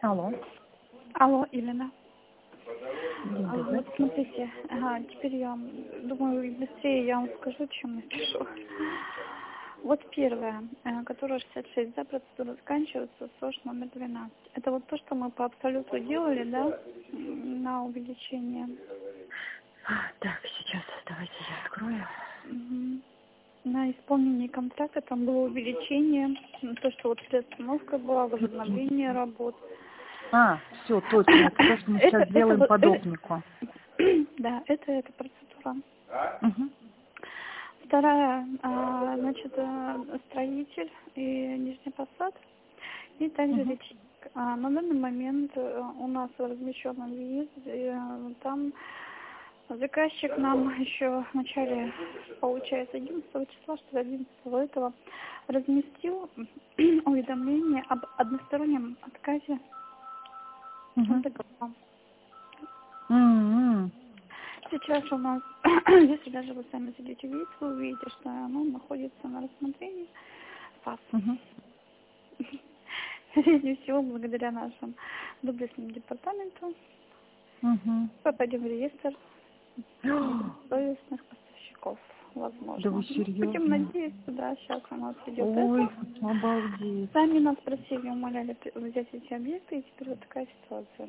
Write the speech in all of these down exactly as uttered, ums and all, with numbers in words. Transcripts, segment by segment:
Алло. Алло, Елена. День А, добрый. Вот смотрите, ага, теперь я думаю, быстрее я вам скажу, чем напишу. Вот первое, э, которая шестьдесят шесть, да, процедура заканчивается, СОЖ номер двенадцать. Это вот то, что мы по абсолюту делали, да, м, на увеличение. А, Так, сейчас давайте я открою. Мгм. На исполнение контракта там было увеличение, ну, то, что вот приостановка была, возобновление работ. А, все, точно. Это то, что мы Это, сейчас это, делаем вот- по э, допнику. да, это эта процедура. Угу. Вторая, а, значит, э, строитель и Нижний Посад, и также Угу. речник. А на данный момент э, у нас в размещенном въезде, э, там заказчик нам еще в начале, получается, одиннадцатого числа, что ли, одиннадцатого этого, разместил уведомление об одностороннем отказе от Угу. договора. М-м. Сейчас у нас, если даже вы сами зайдете в вид, вы увидите, что оно находится на рассмотрении ФАС. Угу. Прежде всего, благодаря нашему доблестному департаменту, Угу. попадем в реестр Да недобросовестных поставщиков, вы возможно. Ну, будем серьезно? надеяться, да, сейчас у нас идет Ой, это. обалдеть. Сами нас просили, умоляли при- взять эти объекты, и теперь вот такая ситуация.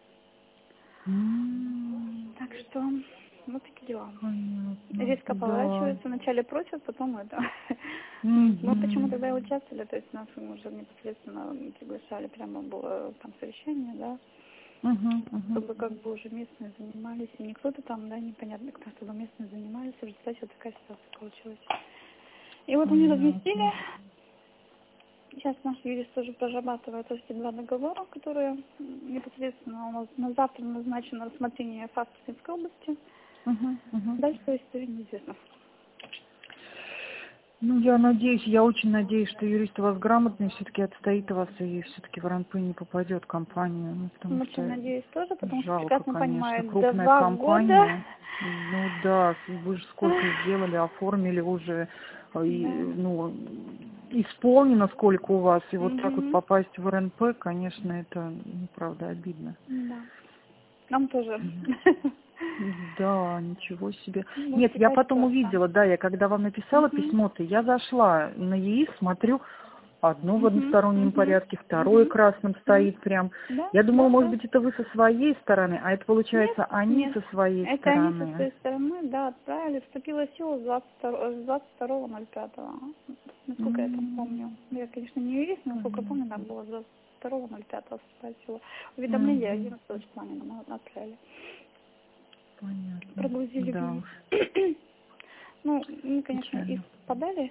М, Так что, вот такие дела. Понятно. Резко Да. поворачиваются, вначале просят, потом это. Мы почему Угу. тогда и участвовали, то есть нас уже непосредственно приглашали, прямо было там совещание, да, Угу. Угу. чтобы как бы уже местные занимались, и не кто-то там, да, непонятно кто, чтобы местные занимались, и в результате вот такая ситуация получилась. И вот они разместили, Понятно. сейчас наш юрист тоже прорабатывает эти два договора, которые м, непосредственно у нас на завтра назначено рассмотрение фактов Минской области. Угу. Угу. Дальше история неизвестна. Ну, я надеюсь, я очень надеюсь, что юрист у вас грамотный, все-таки отстоит вас и все-таки в РНП не попадет в компанию, ну, потому Очень что надеюсь тоже, потому что жалко, прекрасно конечно, понимает, крупная два года. компания. Ну да, вы же сколько сделали, оформили уже, э, и, Да. ну, исполнено сколько у вас, и вот так вот Угу. попасть в РНП, конечно, это, ну, правда, обидно. Да. Нам тоже. Да, ничего себе. Вот Нет, я такая потом ситуация. увидела, да, я когда вам написала Угу. письмо-то, я зашла на ЕИС, смотрю, одно в Угу. одностороннем Угу. порядке, второе Угу. красным Угу. стоит прям. Да, Я думала, да, может да. быть, это вы со своей стороны, а это Нет, получается они нет. со своей Это они со стороны. своей стороны, да, отправили. Вступила в силу с двадцать второго ноль пятого. Насколько я там М, помню. Я, конечно, не юрист, но насколько Понятно. помню, там было с двадцать второго ноль пятого вступает в силу. Уведомление Мгм. одиннадцатого числа они нам отправили. Понятно. Прогрузили в Да ВИИ. уж, Ну, мы, конечно, печально. иск подали,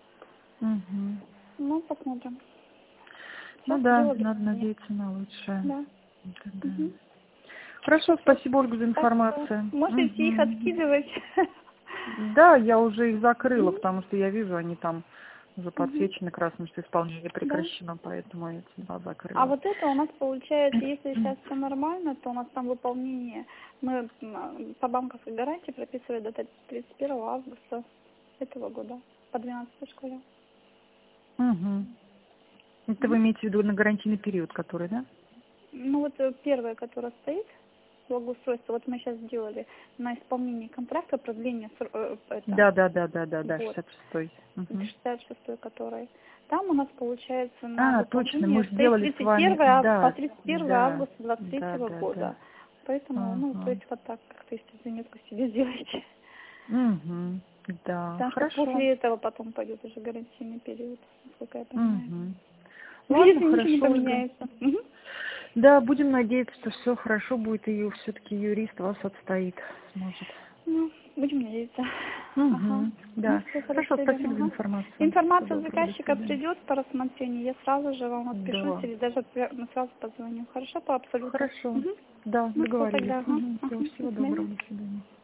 Мгм. но посмотрим. Ну Сейчас да, дело надо древнее. надеяться на лучшее. Да. Да. Угу. Хорошо, Вот. спасибо, Ольга, за Так что информацию. можете их Мгм. откидывать. Да, я уже их закрыла, Мгм. потому что я вижу, они там уже Мгм. подсвечены красным, что исполнение Да. прекращено, поэтому я эти два А закрыла. вот это у нас получается, если сейчас все нормально, то у нас там выполнение, мы м, по банковской гарантии прописывали до тридцать первого августа этого года, по двенадцатой школе. Угу. Это вы Мгм. имеете в виду на гарантийный период, который, да? Ну вот э, первое, которое стоит, благоустройство, вот мы сейчас сделали на исполнение контракта, продление, ср- э, это, Да, да, да, да, да, да, вот, шестьдесят шестой. Угу. шестьдесят шестой который. Там у нас получается на А, точно, выполнение мы же стоит сделали с тридцать вами, первое ав- по да, тридцать первое да, августа двадцать да, третьего да, да. года. Поэтому, ну, то Ага. есть вот так как-то если заметку себе сделаете. Угу. Да, Потому что хорошо. после этого потом пойдет уже гарантийный период, насколько я понимаю. Угу. Ну, Ладно, если ничего не хорошо, Ольга. поменяется. Мгм. Да, будем надеяться, что все хорошо будет, и все-таки юрист вас отстоит, сможет. Ну, будем надеяться. Ага. Угу, Ну, да. все хорошо, Хорошо, Елена. спасибо за Ага. информацию. Всего Информация от доброго, до заказчика свидания. придет по рассмотрению, я сразу же вам отпишусь Да. или даже пре- ну, сразу позвоню. Хорошо, по абсолюту. Хорошо. Угу. Да, Ну, все договорились. тогда. Ага. Угу. Всего, Ага. До всего свидания. доброго, до свидания.